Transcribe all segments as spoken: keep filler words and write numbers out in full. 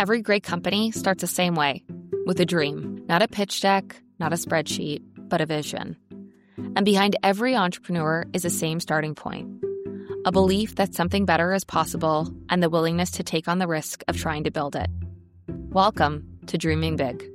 Every great company starts the same way, with a dream. Not a pitch deck, not a spreadsheet, but a vision. And behind every entrepreneur is the same starting point. A belief that something better is possible and the willingness to take on the risk of trying to build it. Welcome to Dreaming Big.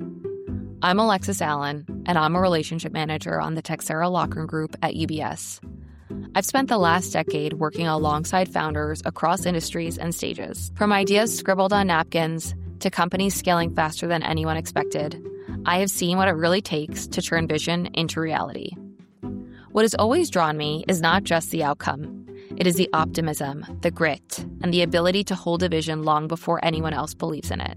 I'm Alexis Allen, and I'm a relationship manager on the Texera Lochran Group at U B S. I've spent the last decade working alongside founders across industries and stages. From ideas scribbled on napkins to companies scaling faster than anyone expected, I have seen what it really takes to turn vision into reality. What has always drawn me is not just the outcome. It is the optimism, the grit, and the ability to hold a vision long before anyone else believes in it.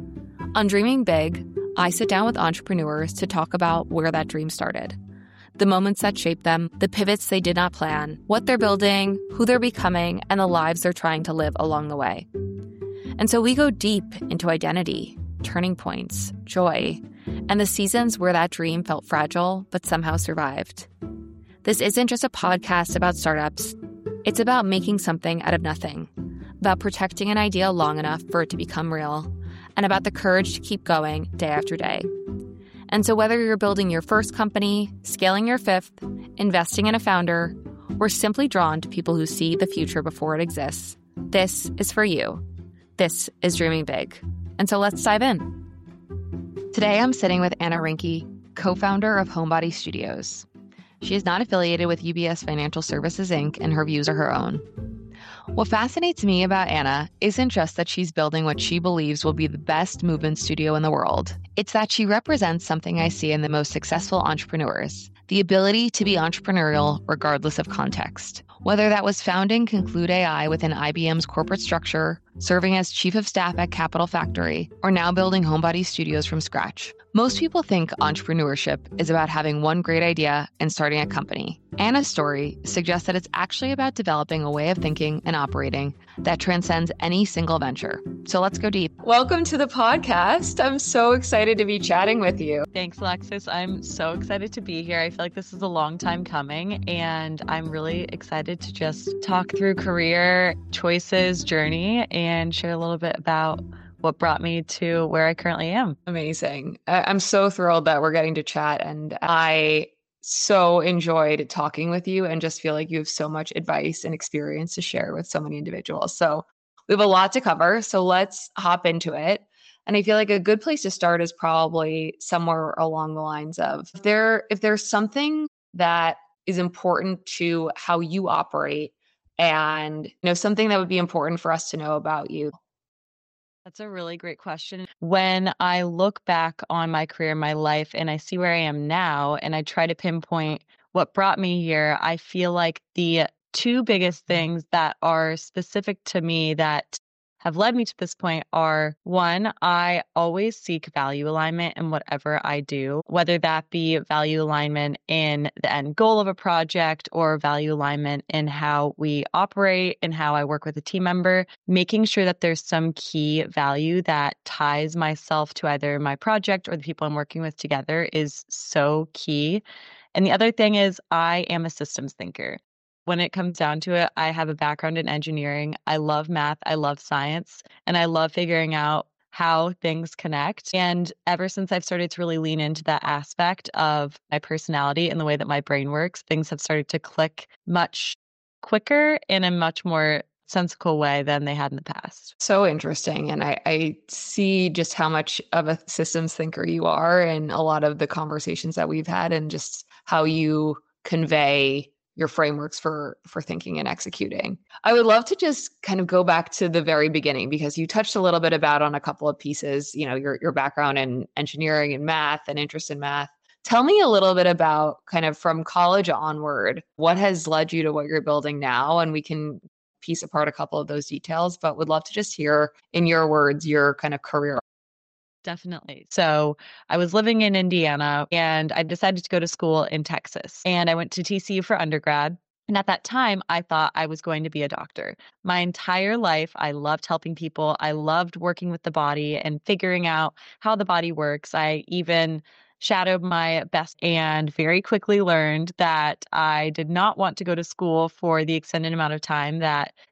On Dreaming Big, I sit down with entrepreneurs to talk about where that dream started. The moments that shaped them, the pivots they did not plan, what they're building, who they're becoming, and the lives they're trying to live along the way. And so we go deep into identity, turning points, joy, and the seasons where that dream felt fragile but somehow survived. This isn't just a podcast about startups. It's about making something out of nothing, about protecting an idea long enough for it to become real, and about the courage to keep going day after day. And so whether you're building your first company, scaling your fifth, investing in a founder, or simply drawn to people who see the future before it exists, this is for you. This is Dreaming Big. And so let's dive in. Today I'm sitting with Anna Rinke, co-founder of Homebody Studios. She is not affiliated with U B S Financial Services, Incorporated, and her views are her own. What fascinates me about Anna isn't just that she's building what she believes will be the best movement studio in the world. It's that she represents something I see in the most successful entrepreneurs, the ability to be entrepreneurial regardless of context. Whether that was founding Conclude A I within I B M's corporate structure, serving as chief of staff at Capital Factory, or now building Homebody Studios from scratch. Most people think entrepreneurship is about having one great idea and starting a company. Anna's story suggests that it's actually about developing a way of thinking and operating that transcends any single venture. So let's go deep. Welcome to the podcast. I'm so excited to be chatting with you. Thanks, Alexis. I'm so excited to be here. I feel like this is a long time coming, and I'm really excited to just talk through career choices, journey, and share a little bit about what brought me to where I currently am. Amazing. I'm so thrilled that we're getting to chat, and I so enjoyed talking with you and just feel like you have so much advice and experience to share with so many individuals. So we have a lot to cover, so let's hop into it. And I feel like a good place to start is probably somewhere along the lines of if there if there's something that is important to how you operate and you know something that would be important for us to know about you. That's a really great question. When I look back on my career, my life, and I see where I am now, and I try to pinpoint what brought me here, I feel like the two biggest things that are specific to me that have led me to this point are, one, I always seek value alignment in whatever I do, whether that be value alignment in the end goal of a project or value alignment in how we operate and how I work with a team member, making sure that there's some key value that ties myself to either my project or the people I'm working with together is so key. And the other thing is I am a systems thinker. When it comes down to it, I have a background in engineering. I love math. I love science. And I love figuring out how things connect. And ever since I've started to really lean into that aspect of my personality and the way that my brain works, things have started to click much quicker in a much more sensical way than they had in the past. So interesting. And I, I see just how much of a systems thinker you are in a lot of the conversations that we've had and just how you convey your frameworks for for thinking and executing. I would love to just kind of go back to the very beginning because you touched a little bit about on a couple of pieces, you know, your your background in engineering and math and interest in math. Tell me a little bit about kind of from college onward, what has led you to what you're building now? And we can piece apart a couple of those details, but would love to just hear in your words, your kind of career. Definitely. So I was living in Indiana and I decided to go to school in Texas. And I went to T C U for undergrad. And at that time, I thought I was going to be a doctor. My entire life, I loved helping people. I loved working with the body and figuring out how the body works. I even shadowed my best and very quickly learned that I did not want to go to school for the extended amount of time that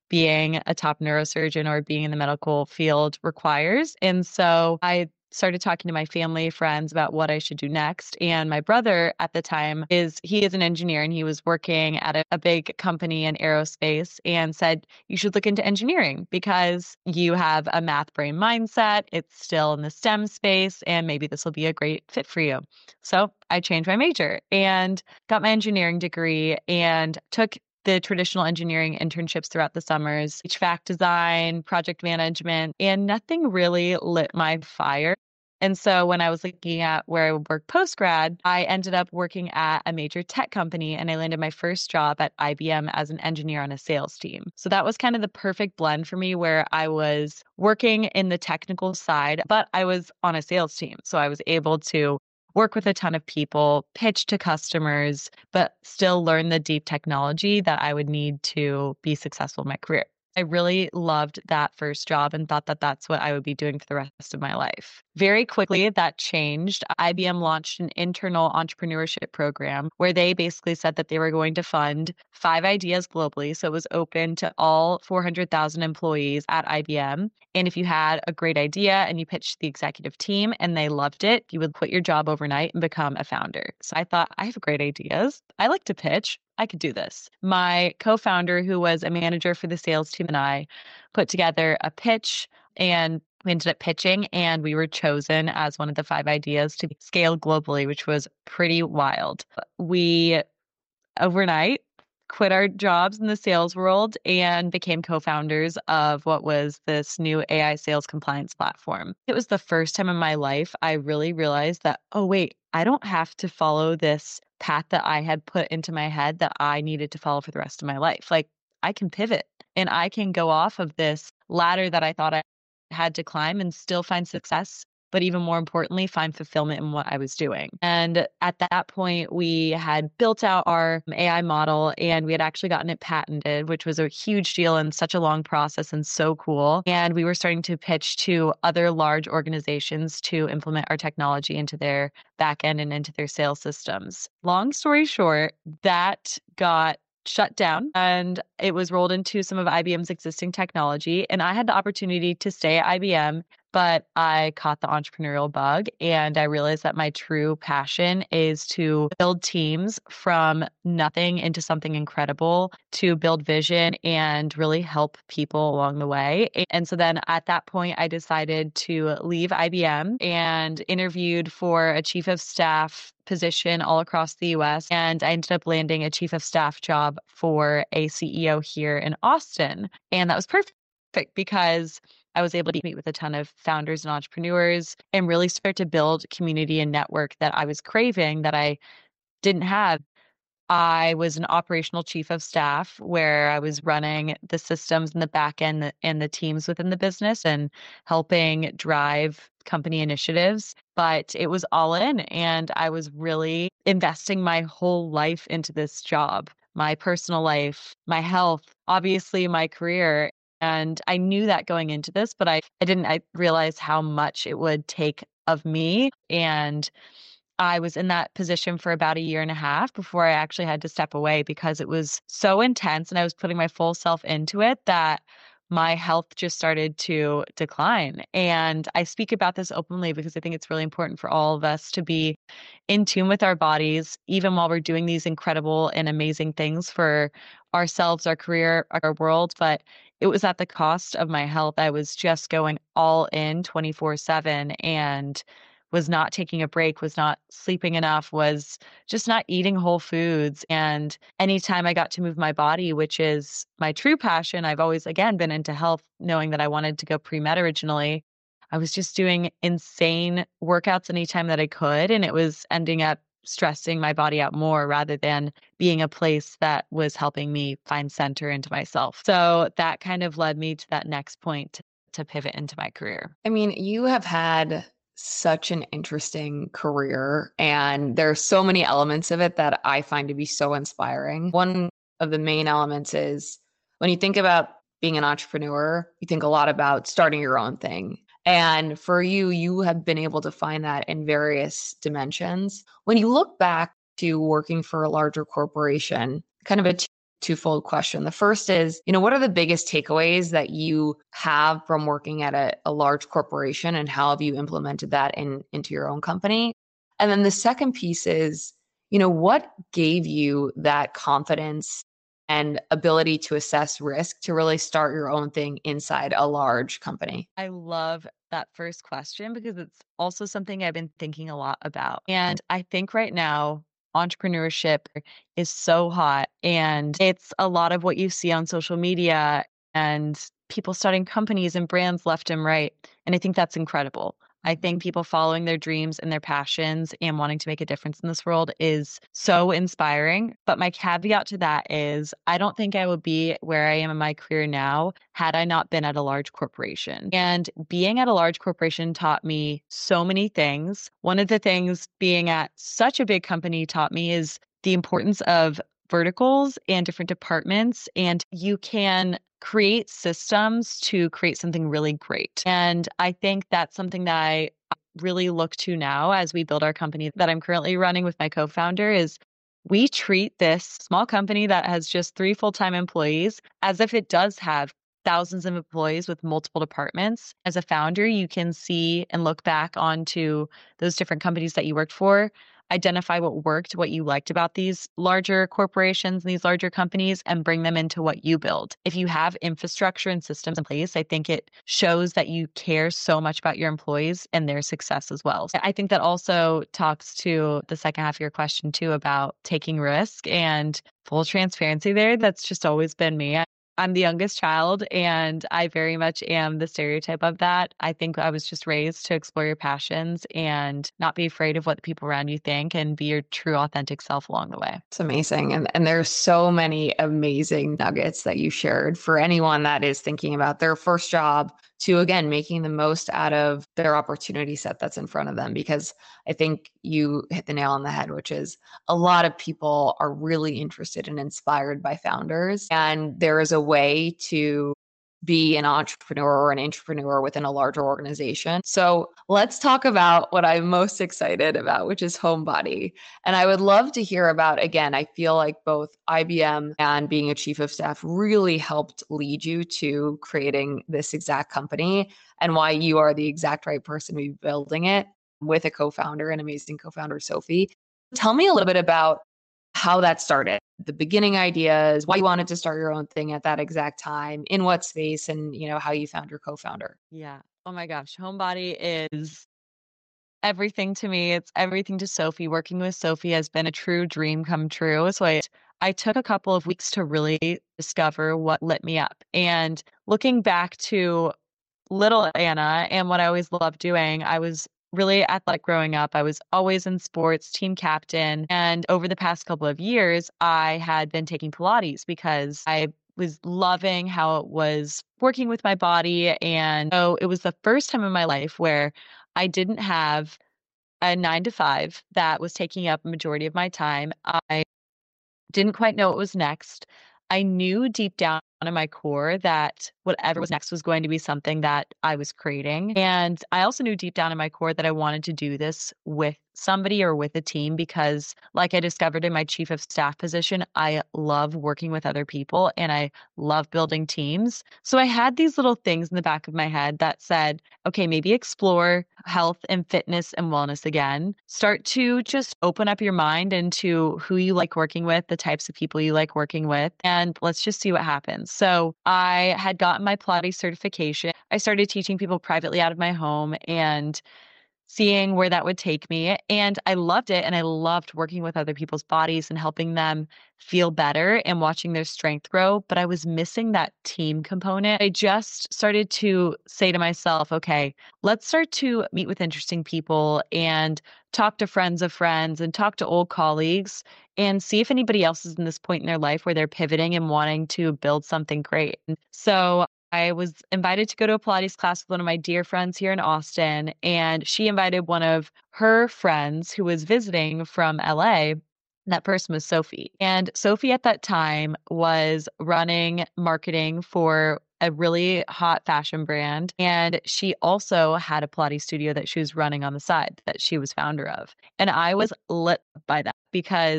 being a top neurosurgeon or being in the medical field requires. And so I started talking to my family, friends about what I should do next. And my brother at the time is, he is an engineer and he was working at a, a big company in aerospace and said, you should look into engineering because you have a math brain mindset. It's still in the STEM space and maybe this will be a great fit for you. So I changed my major and got my engineering degree and took the traditional engineering internships throughout the summers, H V A C design, project management, and nothing really lit my fire. And so when I was looking at where I would work post-grad, I ended up working at a major tech company and I landed my first job at I B M as an engineer on a sales team. So that was kind of the perfect blend for me where I was working in the technical side, but I was on a sales team. So I was able to work with a ton of people, pitch to customers, but still learn the deep technology that I would need to be successful in my career. I really loved that first job and thought that that's what I would be doing for the rest of my life. Very quickly, that changed. I B M launched an internal entrepreneurship program where they basically said that they were going to fund five ideas globally. So it was open to all four hundred thousand employees at I B M. And if you had a great idea and you pitched the executive team and they loved it, you would quit your job overnight and become a founder. So I thought, I have great ideas. I like to pitch. I could do this. My co-founder, who was a manager for the sales team, and I put together a pitch and we ended up pitching and we were chosen as one of the five ideas to scale globally, which was pretty wild. We overnight quit our jobs in the sales world and became co-founders of what was this new A I sales compliance platform. It was the first time in my life I really realized that, oh, wait, I don't have to follow this path that I had put into my head that I needed to follow for the rest of my life. Like I can pivot and I can go off of this ladder that I thought I had to climb and still find success, but even more importantly, find fulfillment in what I was doing. And at that point, we had built out our A I model and we had actually gotten it patented, which was a huge deal and such a long process and so cool. And we were starting to pitch to other large organizations to implement our technology into their backend and into their sales systems. Long story short, that got shut down and it was rolled into some of I B M's existing technology. And I had the opportunity to stay at I B M, but I caught the entrepreneurial bug and I realized that my true passion is to build teams from nothing into something incredible, to build vision and really help people along the way. And so then at that point, I decided to leave I B M and interviewed for a chief of staff position all across the U S. And I ended up landing a chief of staff job for a C E O here in Austin. And that was perfect because I was able to meet with a ton of founders and entrepreneurs and really start to build community and network that I was craving that I didn't have. I was an operational chief of staff where I was running the systems and the back end and the teams within the business and helping drive company initiatives. But it was all in and I was really investing my whole life into this job, my personal life, my health, obviously my career. And I knew that going into this, but I, I didn't I realize how much it would take of me. And I was in that position for about a year and a half before I actually had to step away because it was so intense and I was putting my full self into it that my health just started to decline. And I speak about this openly because I think it's really important for all of us to be in tune with our bodies, even while we're doing these incredible and amazing things for ourselves, our career, our world. But it was at the cost of my health. I was just going all in twenty-four seven and was not taking a break, was not sleeping enough, was just not eating whole foods. And anytime I got to move my body, which is my true passion, I've always, again, been into health, knowing that I wanted to go pre-med originally. I was just doing insane workouts anytime that I could. And it was ending up stressing my body out more rather than being a place that was helping me find center into myself. So that kind of led me to that next point to, to pivot into my career. I mean, you have had such an interesting career, and there are so many elements of it that I find to be so inspiring. One of the main elements is when you think about being an entrepreneur, you think a lot about starting your own thing. And for you, you have been able to find that in various dimensions. When you look back to working for a larger corporation, kind of twofold question. The first is, you know, what are the biggest takeaways that you have from working at a, a large corporation, and how have you implemented that in into your own company? And then the second piece is, you know, what gave you that confidence and ability to assess risk to really start your own thing inside a large company? I love that first question because it's also something I've been thinking a lot about. And I think right now, entrepreneurship is so hot, and it's a lot of what you see on social media and people starting companies and brands left and right. And I think that's incredible. I think people following their dreams and their passions and wanting to make a difference in this world is so inspiring. But my caveat to that is I don't think I would be where I am in my career now had I not been at a large corporation. And being at a large corporation taught me so many things. One of the things being at such a big company taught me is the importance of verticals and different departments, and you can create systems to create something really great. And I think that's something that I really look to now as we build our company that I'm currently running with my co-founder is we treat this small company that has just three full-time employees as if it does have thousands of employees with multiple departments. As a founder, you can see and look back onto those different companies that you worked for, identify what worked, what you liked about these larger corporations and these larger companies, and bring them into what you build. If you have infrastructure and systems in place, I think it shows that you care so much about your employees and their success as well. I think that also talks to the second half of your question too about taking risk and full transparency there. That's just always been me. I'm the youngest child, and I very much am the stereotype of that. I think I was just raised to explore your passions and not be afraid of what the people around you think and be your true, authentic self along the way. It's amazing. And, and there's so many amazing nuggets that you shared for anyone that is thinking about their first job to, again, making the most out of their opportunity set that's in front of them. Because I think you hit the nail on the head, which is a lot of people are really interested and inspired by founders. And there is a way to be an entrepreneur or an entrepreneur within a larger organization. So let's talk about what I'm most excited about, which is Homebody. And I would love to hear about, again, I feel like both I B M and being a chief of staff really helped lead you to creating this exact company, and why you are the exact right person to be building it with a co-founder, an amazing co-founder, Sophie. Tell me a little bit about how that started, the beginning ideas, why you wanted to start your own thing at that exact time, in what space, and, you know, how you found your co-founder. Yeah. Oh my gosh. Homebody is everything to me. It's everything to Sophie. Working with Sophie has been a true dream come true. So I, I took a couple of weeks to really discover what lit me up. And looking back to little Anna and what I always loved doing, I was really athletic growing up. I was always in sports, team captain. And over the past couple of years, I had been taking Pilates because I was loving how it was working with my body. And so it was the first time in my life where I didn't have a nine to five that was taking up a majority of my time. I didn't quite know what was next. I knew deep down in my core that whatever was next was going to be something that I was creating. And I also knew deep down in my core that I wanted to do this with somebody or with a team because, like I discovered in my chief of staff position, I love working with other people and I love building teams. So I had these little things in the back of my head that said, okay, maybe explore health and fitness and wellness again. Start to just open up your mind into who you like working with, the types of people you like working with, and let's just see what happens. So I had gotten my Pilates certification. I started teaching people privately out of my home and seeing where that would take me. And I loved it. And I loved working with other people's bodies and helping them feel better and watching their strength grow. But I was missing that team component. I just started to say to myself, okay, let's start to meet with interesting people and talk to friends of friends and talk to old colleagues and see if anybody else is in this point in their life where they're pivoting and wanting to build something great. So I was invited to go to a Pilates class with one of my dear friends here in Austin, and she invited one of her friends who was visiting from L A. That person was Sophie. And Sophie at that time was running marketing for a really hot fashion brand. And she also had a Pilates studio that she was running on the side that she was founder of. And I was lit by that because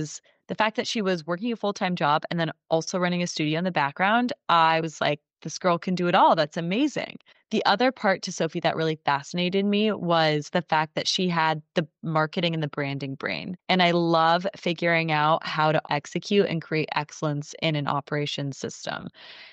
the fact that she was working a full-time job and then also running a studio in the background, I was like, this girl can do it all. That's amazing. The other part to Sophie that really fascinated me was the fact that she had the marketing and the branding brain. And I love figuring out how to execute and create excellence in an operations system.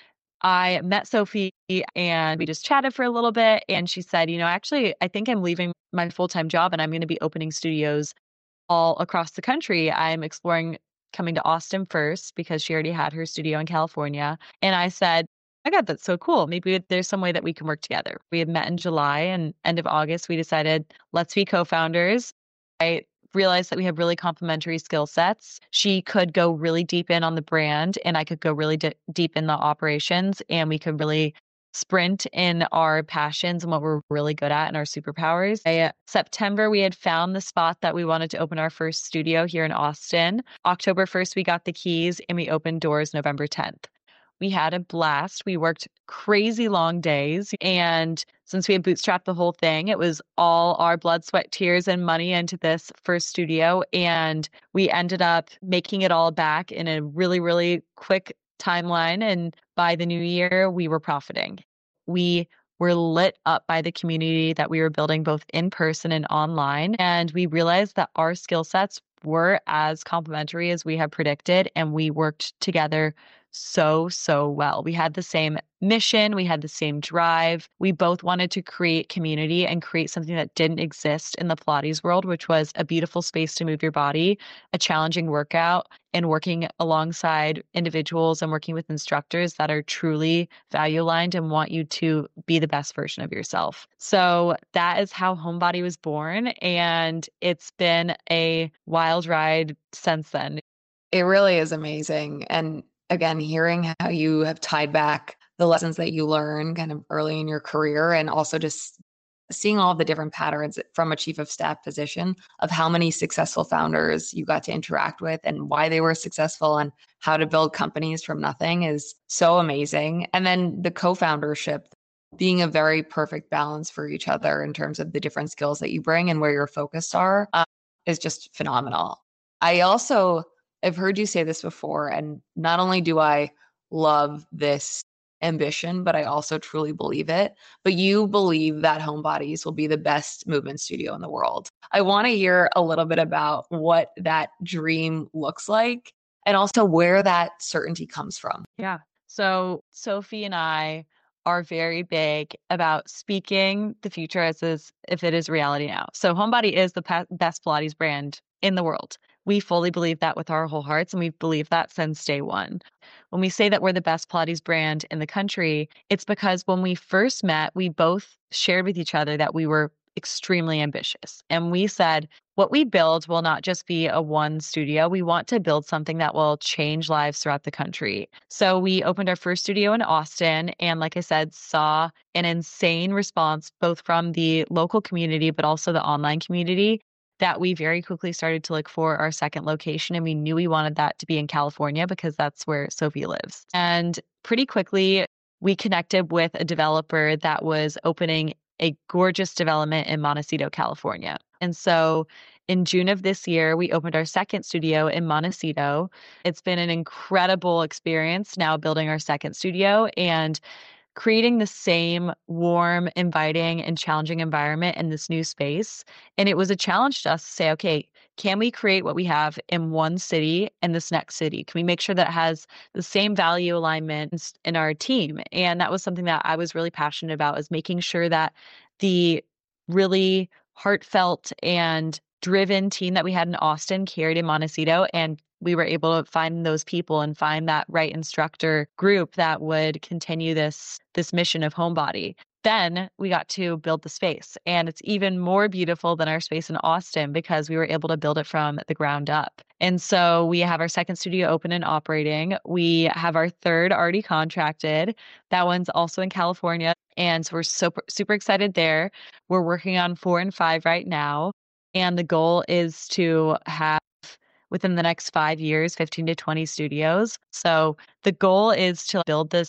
I met Sophie and we just chatted for a little bit. And she said, you know, actually, I think I'm leaving my full-time job and I'm going to be opening studios all across the country. I'm exploring coming to Austin first because she already had her studio in California. And I said, my God, that's so cool. Maybe there's some way that we can work together. We had met in July, and end of August, we decided, let's be co-founders. I realized that we have really complementary skill sets. She could go really deep in on the brand, and I could go really d- deep in the operations, and we could really sprint in our passions and what we're really good at and our superpowers. By September, we had found the spot that we wanted to open our first studio here in Austin. October first, we got the keys and we opened doors November tenth. We had a blast. We worked crazy long days. And since we had bootstrapped the whole thing, it was all our blood, sweat, tears, and money into this first studio. And we ended up making it all back in a really, really quick timeline. And by the new year, we were profiting. We were lit up by the community that we were building both in person and online. And we realized that our skill sets were as complementary as we had predicted. And we worked together so, so well. We had the same mission. We had the same drive. We both wanted to create community and create something that didn't exist in the Pilates world, which was a beautiful space to move your body, a challenging workout, and working alongside individuals and working with instructors that are truly value aligned and want you to be the best version of yourself. So that is how Homebody was born. And it's been a wild ride since then. It really is amazing. And again, hearing how you have tied back the lessons that you learned kind of early in your career, and also just seeing all of the different patterns from a chief of staff position of how many successful founders you got to interact with and why they were successful and how to build companies from nothing is so amazing. And then the co-foundership being a very perfect balance for each other in terms of the different skills that you bring and where your focused are um, is just phenomenal. I also I've heard you say this before, and not only do I love this ambition, but I also truly believe it. But you believe that Homebodies will be the best movement studio in the world. I want to hear a little bit about what that dream looks like and also where that certainty comes from. Yeah. So Sophie and I are very big about speaking the future as is, if it is reality now. So Homebody is the pa- best Pilates brand in the world. We fully believe that with our whole hearts, and we've believed that since day one. When we say that we're the best Pilates brand in the country, it's because when we first met, we both shared with each other that we were extremely ambitious. And we said, what we build will not just be a one studio. We want to build something that will change lives throughout the country. So we opened our first studio in Austin. And like I said, saw an insane response, both from the local community, but also the online community, that we very quickly started to look for our second location. And we knew we wanted that to be in California because that's where Sophie lives. And pretty quickly, we connected with a developer that was opening a gorgeous development in Montecito, California. And so in June of this year, we opened our second studio in Montecito. It's been an incredible experience now building our second studio and creating the same warm, inviting, and challenging environment in this new space. And it was a challenge to us to say, okay, can we create what we have in one city and this next city? Can we make sure that it has the same value alignment in our team? And that was something that I was really passionate about, is making sure that the really heartfelt and driven team that we had in Austin carried in Montecito, and we were able to find those people and find that right instructor group that would continue this this mission of Homebody. Then we got to build the space, and it's even more beautiful than our space in Austin because we were able to build it from the ground up. And so we have our second studio open and operating. We have our third already contracted. That one's also in California. And so we're super, super excited there. We're working on four and five right now. And the goal is to have, within the next five years, fifteen to twenty studios. So the goal is to build this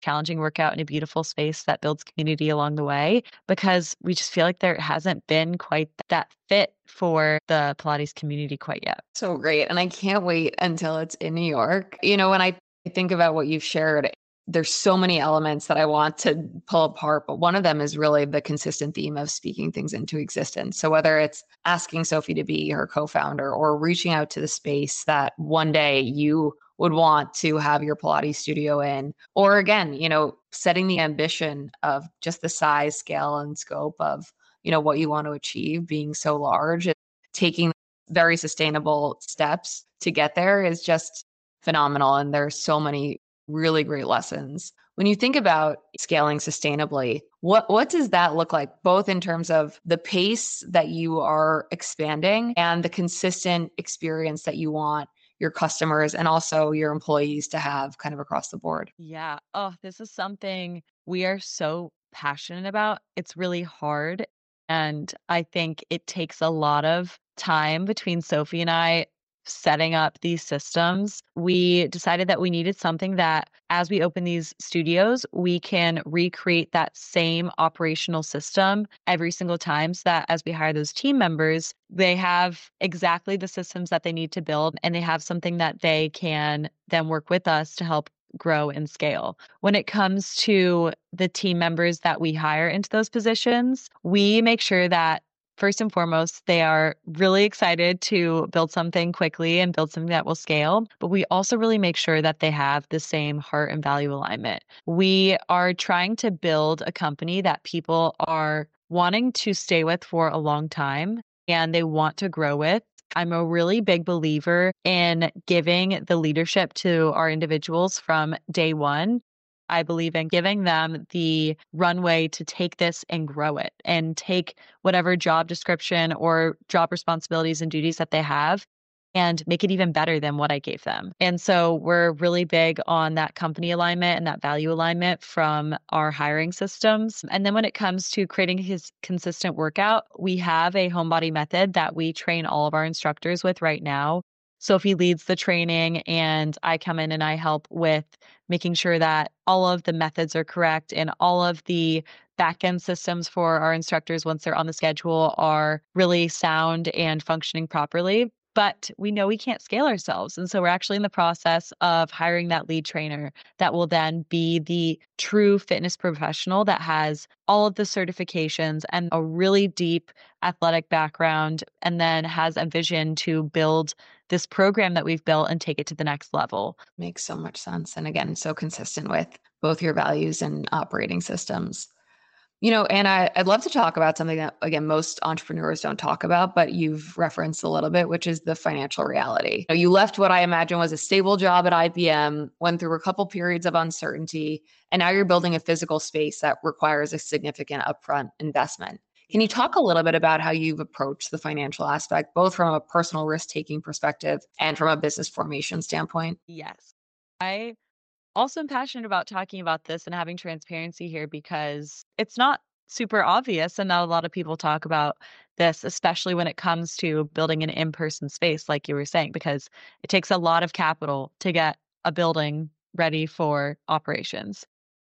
challenging workout in a beautiful space that builds community along the way, because we just feel like there hasn't been quite that fit for the Pilates community quite yet. So great. And I can't wait until it's in New York. You know, when I think about what you've shared, there's so many elements that I want to pull apart, but one of them is really the consistent theme of speaking things into existence. So whether it's asking Sophie to be her co-founder or reaching out to the space that one day you would want to have your Pilates studio in, or again, you know, setting the ambition of just the size, scale, and scope of, you know, what you want to achieve being so large, taking very sustainable steps to get there is just phenomenal. And there's so many really great lessons. When you think about scaling sustainably, what what does that look like, both in terms of the pace that you are expanding and the consistent experience that you want your customers and also your employees to have kind of across the board? Yeah. Oh, this is something we are so passionate about. It's really hard. And I think it takes a lot of time between Sophie and I setting up these systems. We decided that we needed something that, as we open these studios, we can recreate that same operational system every single time, so that as we hire those team members, they have exactly the systems that they need to build, and they have something that they can then work with us to help grow and scale. When it comes to the team members that we hire into those positions, we make sure that first and foremost, they are really excited to build something quickly and build something that will scale. But we also really make sure that they have the same heart and value alignment. We are trying to build a company that people are wanting to stay with for a long time and they want to grow with. I'm a really big believer in giving the leadership to our individuals from day one. I believe in giving them the runway to take this and grow it and take whatever job description or job responsibilities and duties that they have and make it even better than what I gave them. And so we're really big on that company alignment and that value alignment from our hiring systems. And then when it comes to creating his consistent workout, we have a home body method that we train all of our instructors with right now. Sophie leads the training and I come in and I help with making sure that all of the methods are correct and all of the back-end systems for our instructors once they're on the schedule are really sound and functioning properly. But we know we can't scale ourselves. And so we're actually in the process of hiring that lead trainer that will then be the true fitness professional that has all of the certifications and a really deep athletic background, and then has a vision to build this program that we've built and take it to the next level. Makes so much sense. And again, so consistent with both your values and operating systems. You know, and I, I'd love to talk about something that, again, most entrepreneurs don't talk about, but you've referenced a little bit, which is the financial reality. You know, you left what I imagine was a stable job at I B M, went through a couple periods of uncertainty, and now you're building a physical space that requires a significant upfront investment. Can you talk a little bit about how you've approached the financial aspect, both from a personal risk-taking perspective and from a business formation standpoint? Yes. I also am passionate about talking about this and having transparency here because it's not super obvious and not a lot of people talk about this, especially when it comes to building an in-person space, like you were saying, because it takes a lot of capital to get a building ready for operations.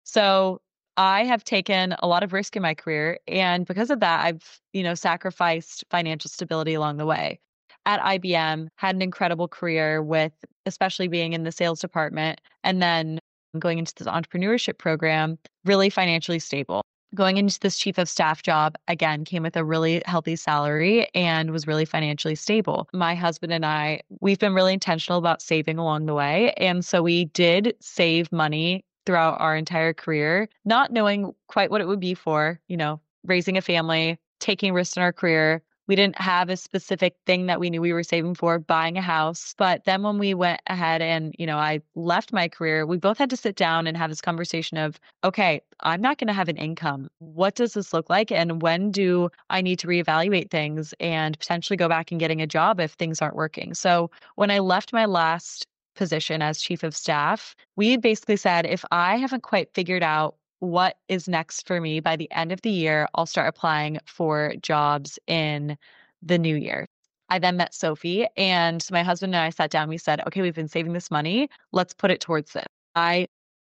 So I have taken a lot of risk in my career, and because of that, I've, you know, sacrificed financial stability along the way. At I B M, had an incredible career with, especially being in the sales department, and then going into this entrepreneurship program, really financially stable. Going into this chief of staff job, again, came with a really healthy salary and was really financially stable. My husband and I, we've been really intentional about saving along the way. And so we did save money throughout our entire career, not knowing quite what it would be for, you know, raising a family, taking risks in our career. We didn't have a specific thing that we knew we were saving for, buying a house. But then when we went ahead and, you know, I left my career, we both had to sit down and have this conversation of, okay, I'm not going to have an income. What does this look like? And when do I need to reevaluate things and potentially go back and getting a job if things aren't working? So when I left my last position as chief of staff, we basically said, if I haven't quite figured out what is next for me by the end of the year, I'll start applying for jobs in the new year. I then met Sophie, and my husband and I sat down. We said, okay, we've been saving this money. Let's put it towards this. I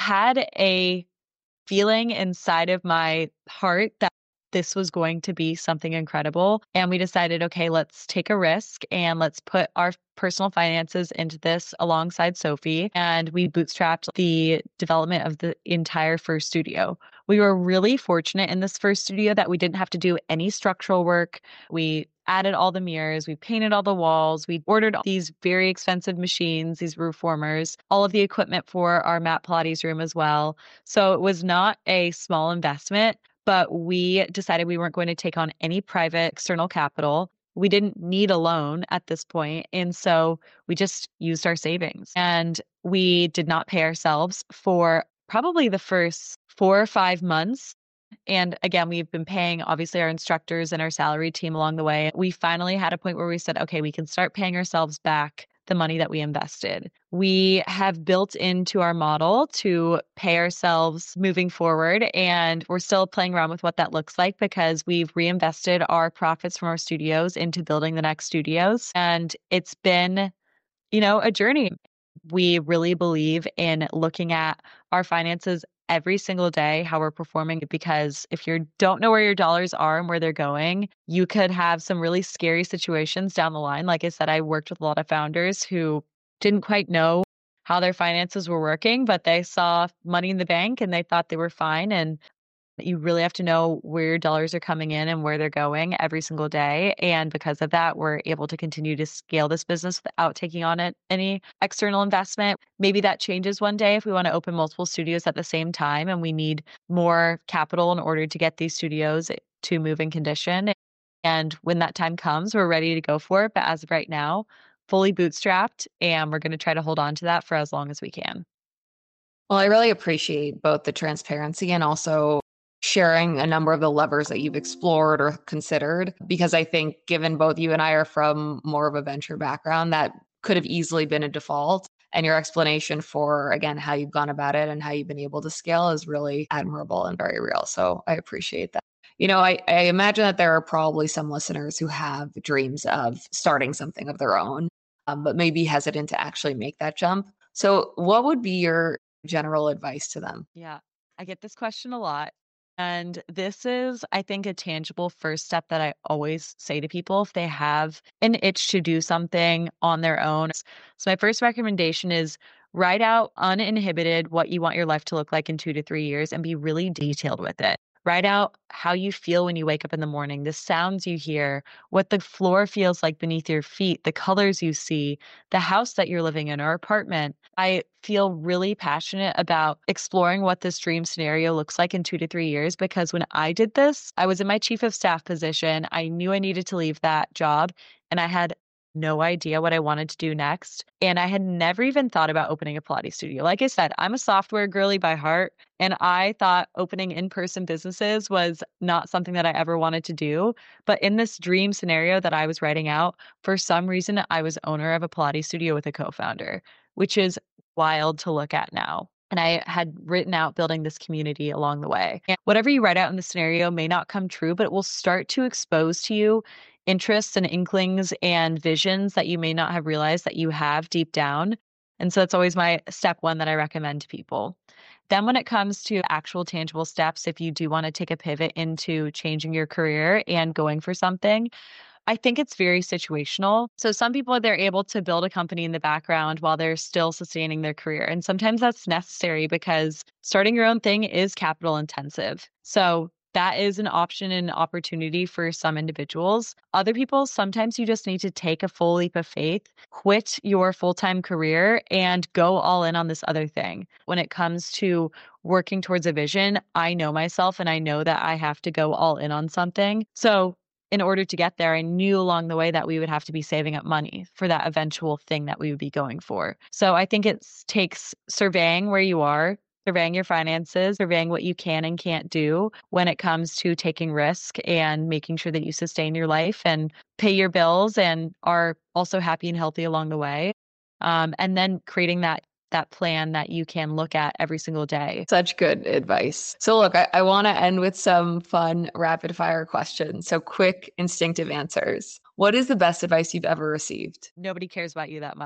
had a feeling inside of my heart that this was going to be something incredible. And we decided, okay, let's take a risk and let's put our personal finances into this alongside Sophie. And we bootstrapped the development of the entire first studio. We were really fortunate in this first studio that we didn't have to do any structural work. We added all the mirrors, we painted all the walls, we ordered these very expensive machines, these roof formers, all of the equipment for our mat Pilates room as well. So it was not a small investment, but we decided we weren't going to take on any private external capital. We didn't need a loan at this point, and so we just used our savings. And we did not pay ourselves for probably the first four or five months. And again, we've been paying obviously our instructors and our salary team along the way. We finally had a point where we said, okay, we can start paying ourselves back the money that we invested. We have built into our model to pay ourselves moving forward, and we're still playing around with what that looks like because we've reinvested our profits from our studios into building the next studios. And it's been, you know, a journey. We really believe in looking at our finances every single day, how we're performing, because if you don't know where your dollars are and where they're going, you could have some really scary situations down the line. Like I said, I worked with a lot of founders who didn't quite know how their finances were working, but they saw money in the bank and they thought they were fine. And you really have to know where your dollars are coming in and where they're going every single day. And because of that, we're able to continue to scale this business without taking on it, any external investment. Maybe that changes one day if we want to open multiple studios at the same time and we need more capital in order to get these studios to move in condition. And when that time comes, we're ready to go for it. But as of right now, fully bootstrapped, and we're going to try to hold on to that for as long as we can. Well, I really appreciate both the transparency and also sharing a number of the levers that you've explored or considered, because I think given both you and I are from more of a venture background, that could have easily been a default. And your explanation for, again, how you've gone about it and how you've been able to scale is really admirable and very real. So I appreciate that. You know, I, I imagine that there are probably some listeners who have dreams of starting something of their own, um, but maybe hesitant to actually make that jump. So what would be your general advice to them? Yeah, I get this question a lot. And this is, I think, a tangible first step that I always say to people if they have an itch to do something on their own. So my first recommendation is write out uninhibited what you want your life to look like in two to three years and be really detailed with it. Write out how you feel when you wake up in the morning, the sounds you hear, what the floor feels like beneath your feet, the colors you see, the house that you're living in or apartment. I feel really passionate about exploring what this dream scenario looks like in two to three years because when I did this, I was in my chief of staff position. I knew I needed to leave that job and I had no idea what I wanted to do next. And I had never even thought about opening a Pilates studio. Like I said, I'm a software girly by heart. And I thought opening in-person businesses was not something that I ever wanted to do. But in this dream scenario that I was writing out, for some reason, I was owner of a Pilates studio with a co-founder, which is wild to look at now. And I had written out building this community along the way. And whatever you write out in the scenario may not come true, but it will start to expose to you interests and inklings and visions that you may not have realized that you have deep down. And so that's always my step one that I recommend to people. Then when it comes to actual tangible steps, if you do want to take a pivot into changing your career and going for something, I think it's very situational. So some people, they're able to build a company in the background while they're still sustaining their career. And sometimes that's necessary because starting your own thing is capital intensive. So that is an option and opportunity for some individuals. Other people, sometimes you just need to take a full leap of faith, quit your full-time career, and go all in on this other thing. When it comes to working towards a vision, I know myself and I know that I have to go all in on something. So in order to get there, I knew along the way that we would have to be saving up money for that eventual thing that we would be going for. So I think it takes surveying where you are, surveying your finances, surveying what you can and can't do when it comes to taking risk and making sure that you sustain your life and pay your bills and are also happy and healthy along the way. Um, and then creating that that plan that you can look at every single day. Such good advice. So look, I, I want to end with some fun rapid fire questions. So quick, instinctive answers. What is the best advice you've ever received? Nobody cares about you that much.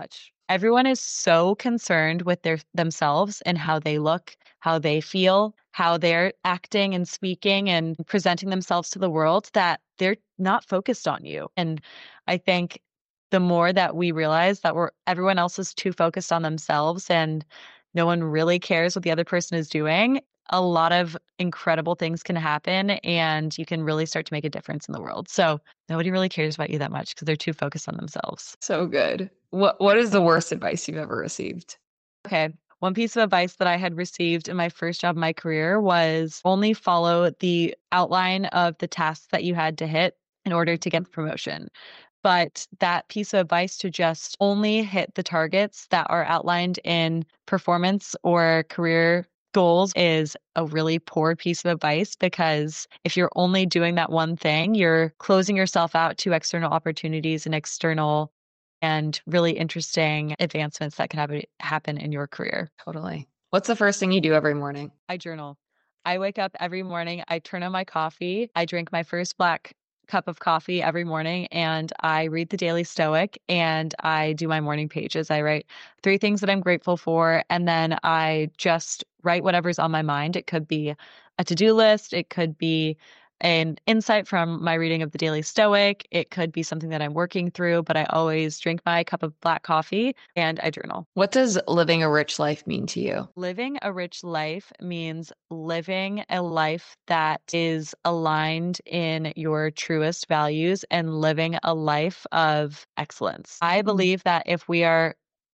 Everyone is so concerned with their themselves and how they look, how they feel, how they're acting and speaking and presenting themselves to the world that they're not focused on you. And I think the more that we realize that we're everyone else is too focused on themselves and no one really cares what the other person is doing, a lot of incredible things can happen and you can really start to make a difference in the world. So nobody really cares about you that much because they're too focused on themselves. So good. What What is the worst advice you've ever received? Okay. One piece of advice that I had received in my first job in my career was only follow the outline of the tasks that you had to hit in order to get the promotion. But that piece of advice to just only hit the targets that are outlined in performance or career goals is a really poor piece of advice, because if you're only doing that one thing, you're closing yourself out to external opportunities and external and really interesting advancements that can happen happen in your career. Totally. What's the first thing you do every morning? I journal. I wake up every morning, I turn on my coffee, I drink my first black cup of coffee every morning, and I read the Daily Stoic and I do my morning pages. I write three things that I'm grateful for, and then I just write whatever's on my mind. It could be a to-do list, it could be an insight from my reading of the Daily Stoic, it could be something that I'm working through, but I always drink my cup of black coffee and I journal. What does living a rich life mean to you? Living a rich life means living a life that is aligned in your truest values and living a life of excellence. I believe that if we are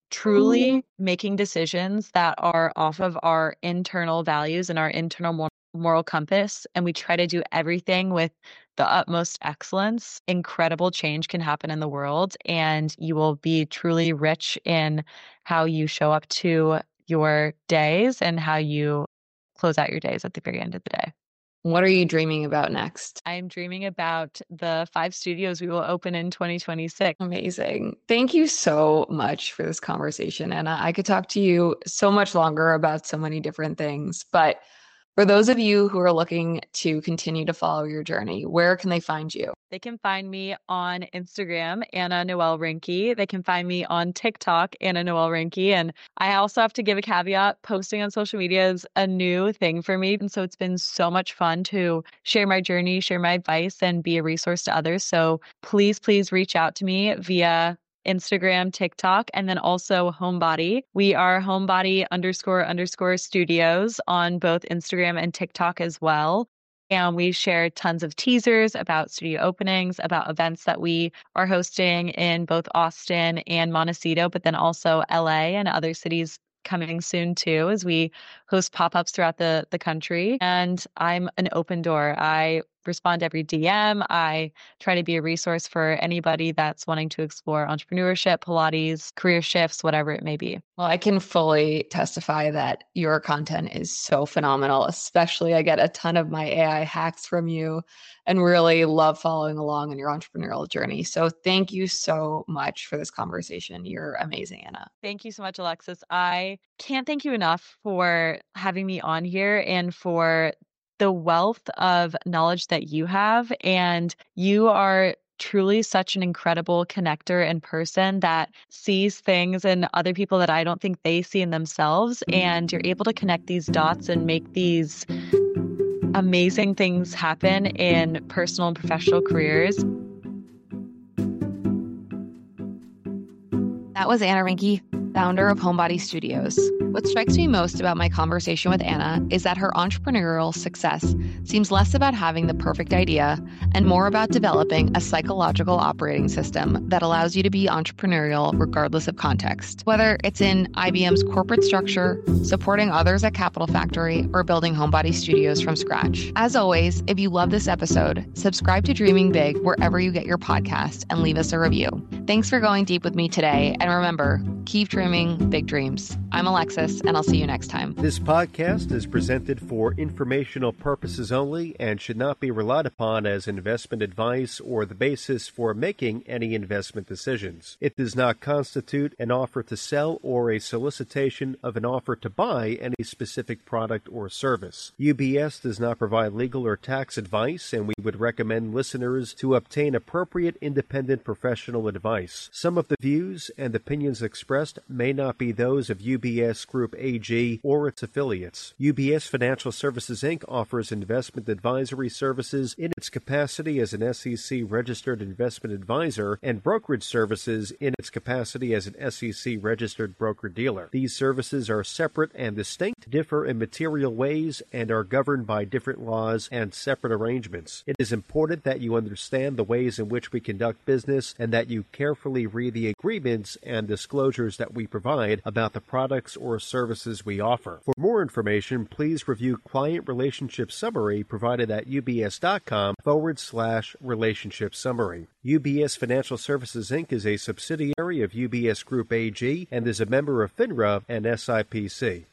truly making decisions that are off of our internal values and our internal moral moral compass, and we try to do everything with the utmost excellence, incredible change can happen in the world, and you will be truly rich in how you show up to your days and how you close out your days at the very end of the day. What are you dreaming about next? I'm dreaming about the five studios we will open in twenty twenty-six. Amazing. Thank you so much for this conversation, Anna. I could talk to you so much longer about so many different things, but for those of you who are looking to continue to follow your journey, where can they find you? They can find me on Instagram, Anna Noelle Rinke. They can find me on TikTok, Anna Noelle Rinke. And I also have to give a caveat, posting on social media is a new thing for me. And so it's been so much fun to share my journey, share my advice, and be a resource to others. So please, please reach out to me via Instagram, TikTok, and then also Homebody. We are Homebody underscore underscore studios on both Instagram and TikTok as well. And we share tons of teasers about studio openings, about events that we are hosting in both Austin and Montecito, but then also L A and other cities coming soon too, as we host pop-ups throughout the, the country. And I'm an open door. I respond to every D M. I try to be a resource for anybody that's wanting to explore entrepreneurship, Pilates, career shifts, whatever it may be. Well, I can fully testify that your content is so phenomenal, especially I get a ton of my A I hacks from you and really love following along in your entrepreneurial journey. So thank you so much for this conversation. You're amazing, Anna. Thank you so much, Alexis. I can't thank you enough for having me on here and for the wealth of knowledge that you have. And you are truly such an incredible connector and person that sees things in other people that I don't think they see in themselves. And you're able to connect these dots and make these amazing things happen in personal and professional careers. That was Anna Rinke, founder of Homebody Studios. What strikes me most about my conversation with Anna is that her entrepreneurial success seems less about having the perfect idea and more about developing a psychological operating system that allows you to be entrepreneurial regardless of context. Whether it's in I B M's corporate structure, supporting others at Capital Factory, or building Homebody Studios from scratch. As always, if you love this episode, subscribe to Dreaming Big wherever you get your podcast and leave us a review. Thanks for going deep with me today, and remember, keep dreaming big dreams. I'm Alexis, and I'll see you next time. This podcast is presented for informational purposes only and should not be relied upon as investment advice or the basis for making any investment decisions. It does not constitute an offer to sell or a solicitation of an offer to buy any specific product or service. U B S does not provide legal or tax advice, and we would recommend listeners to obtain appropriate independent professional advice. Some of the views and opinions expressed expressed may not be those of U B S Group A G or its affiliates. U B S Financial Services, Incorporated offers investment advisory services in its capacity as an S E C-registered investment advisor and brokerage services in its capacity as an S E C-registered broker-dealer. These services are separate and distinct, differ in material ways, and are governed by different laws and separate arrangements. It is important that you understand the ways in which we conduct business and that you carefully read the agreements and disclosures that we provide about the products or services we offer. For more information, please review Client Relationship Summary provided at ubs.com forward slash relationship summary. U B S Financial Services, Incorporated is a subsidiary of U B S Group A G and is a member of FINRA and S I P C.